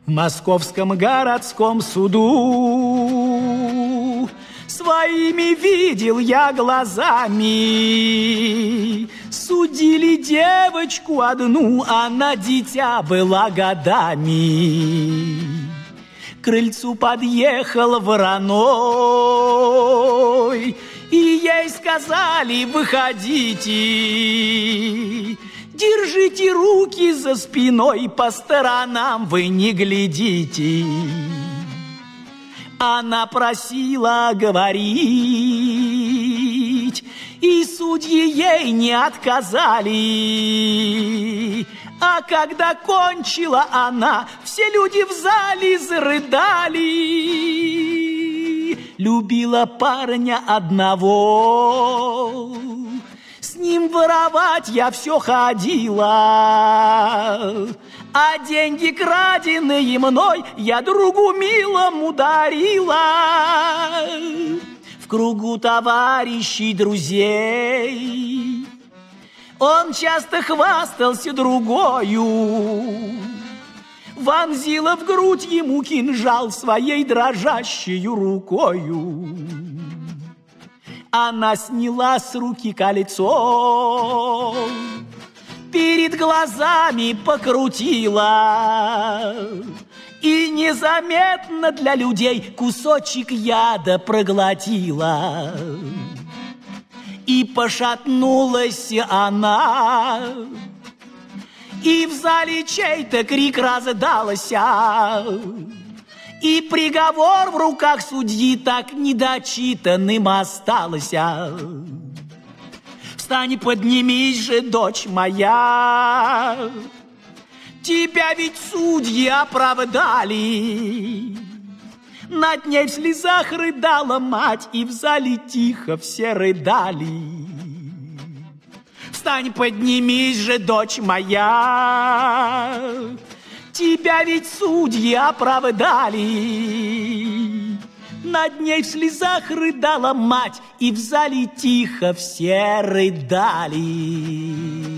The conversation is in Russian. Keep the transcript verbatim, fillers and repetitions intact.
В московском городском суду своими видел я глазами. Судили девочку одну, она дитя была годами. К крыльцу подъехал вороной, и ей сказали: выходите, держите руки за спиной, по сторонам вы не глядите. Она просила говорить, и судьи ей не отказали. А когда кончила она, все люди в зале зарыдали. Любила парня одного, с ним воровать я все ходила, а деньги, краденые мной, я другу милому дарила. В кругу товарищей, друзей он часто хвастался другою. Вонзила в грудь ему кинжал своей дрожащей рукою. Она сняла с руки кольцо, перед глазами покрутила, и незаметно для людей кусочек яда проглотила. И пошатнулась она, и в зале чей-то крик раздался, и приговор в руках судьи так недочитанным остался. Встань, поднимись же, дочь моя, тебя ведь судьи оправдали. Над ней в слезах рыдала мать, и в зале тихо все рыдали. Встань, поднимись же, дочь моя, тебя ведь судьи оправдали. Над ней в слезах рыдала мать, и в зале тихо все рыдали.